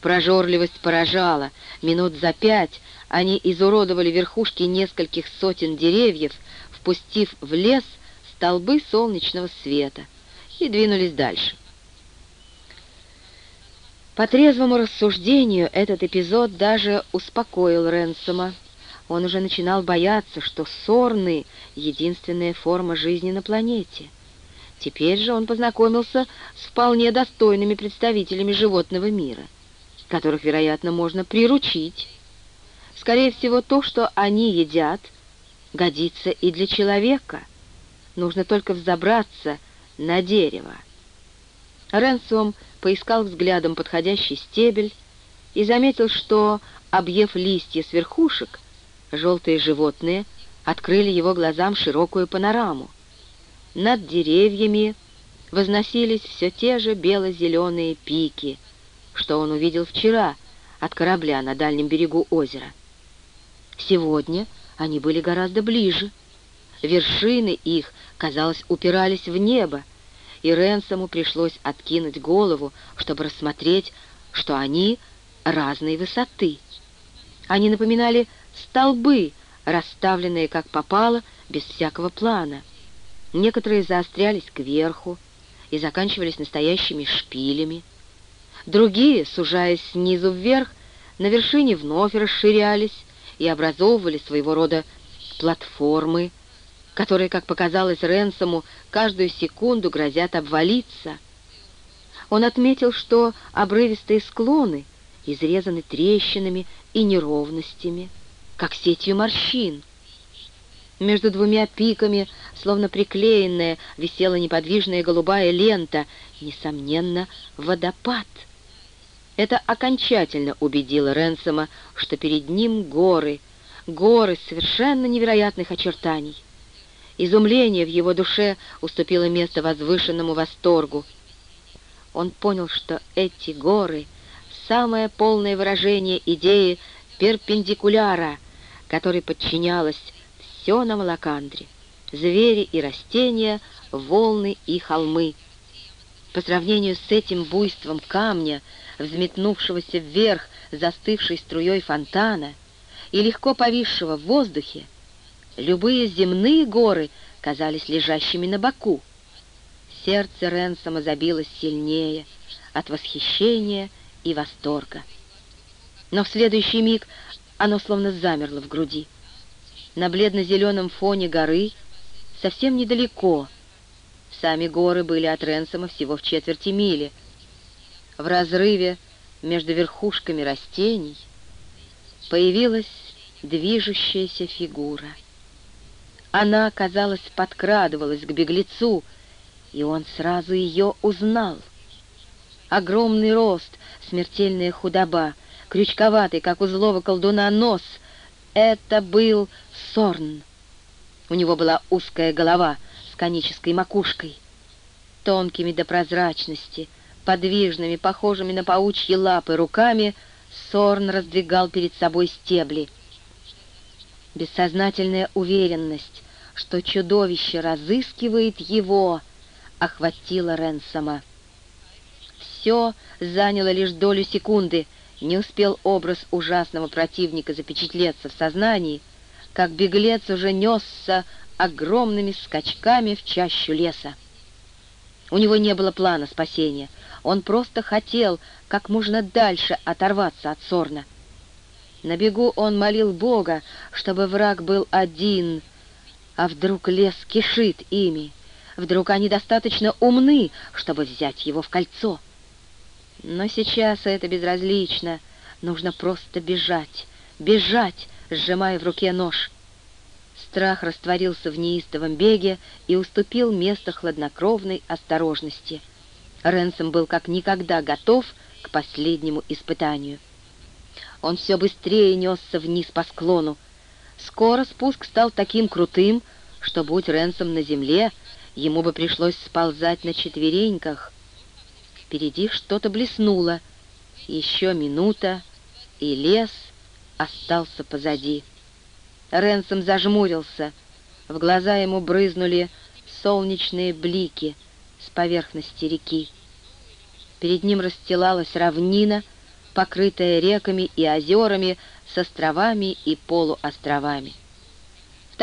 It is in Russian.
прожорливость поражала. Минут за 5 они изуродовали верхушки нескольких сотен деревьев, впустив в лес столбы солнечного света, и двинулись дальше. По трезвому рассуждению, этот эпизод даже успокоил Ренсома. Он уже начинал бояться, что сорны — единственная форма жизни на планете. Теперь же он познакомился с вполне достойными представителями животного мира, которых, вероятно, можно приручить. Скорее всего, то, что они едят, годится и для человека. Нужно только взобраться на дерево. Ренсом поискал взглядом подходящий стебель и заметил, что, объев листья с верхушек, желтые животные открыли его глазам широкую панораму. Над деревьями возносились все те же бело-зеленые пики, что он увидел вчера от корабля на дальнем берегу озера. Сегодня они были гораздо ближе. Вершины их, казалось, упирались в небо, и Ренсому пришлось откинуть голову, чтобы рассмотреть, что они разной высоты. Они напоминали столбы, расставленные как попало, без всякого плана. Некоторые заострялись кверху и заканчивались настоящими шпилями. Другие, сужаясь снизу вверх, на вершине вновь расширялись и образовывали своего рода платформы, которые, как показалось Ренсому, каждую секунду грозят обвалиться. Он отметил, что обрывистые склоны изрезаны трещинами и неровностями, как сетью морщин. Между двумя пиками, словно приклеенная, висела неподвижная голубая лента, несомненно, водопад. Это окончательно убедило Ренсома, что перед ним горы совершенно невероятных очертаний. Изумление в его душе уступило место возвышенному восторгу. Он понял, что эти горы — самое полное выражение идеи перпендикуляра, которой подчинялось все на Малакандре: звери и растения, волны и холмы. По сравнению с этим буйством камня, взметнувшегося вверх застывшей струей фонтана и легко повисшего в воздухе, любые земные горы казались лежащими на боку. Сердце Ренсома забилось сильнее от восхищения и восторга. Но в следующий миг оно словно замерло в груди. На бледно-зеленом фоне горы, совсем недалеко, сами горы были от Ренсома всего в четверти мили, в разрыве между верхушками растений появилась движущаяся фигура. Она, казалось, подкрадывалась к беглецу, и он сразу ее узнал. Огромный рост, смертельная худоба, крючковатый, как у злого колдуна, нос — это был Сорн. У него была узкая голова с конической макушкой. Тонкими до прозрачности, подвижными, похожими на паучьи лапы руками, Сорн раздвигал перед собой стебли. Бессознательная уверенность, что чудовище разыскивает его, охватила Ренсома. Все заняло лишь долю секунды. Не успел образ ужасного противника запечатлеться в сознании, как беглец уже несся огромными скачками в чащу леса. У него не было плана спасения. Он просто хотел как можно дальше оторваться от Сорна. На бегу он молил Бога, чтобы враг был один. А вдруг лес кишит ими? Вдруг они достаточно умны, чтобы взять его в кольцо? Но сейчас это безразлично. Нужно просто бежать, бежать, сжимая в руке нож. Страх растворился в неистовом беге и уступил место хладнокровной осторожности. Ренсом был как никогда готов к последнему испытанию. Он все быстрее несся вниз по склону. Скоро спуск стал таким крутым, что, будь Ренсом на земле, ему бы пришлось сползать на четвереньках. Впереди что-то блеснуло. Еще минута, и лес остался позади. Ренсом зажмурился. В глаза ему брызнули солнечные блики с поверхности реки. Перед ним расстилалась равнина, покрытая реками и озерами с островами и полуостровами.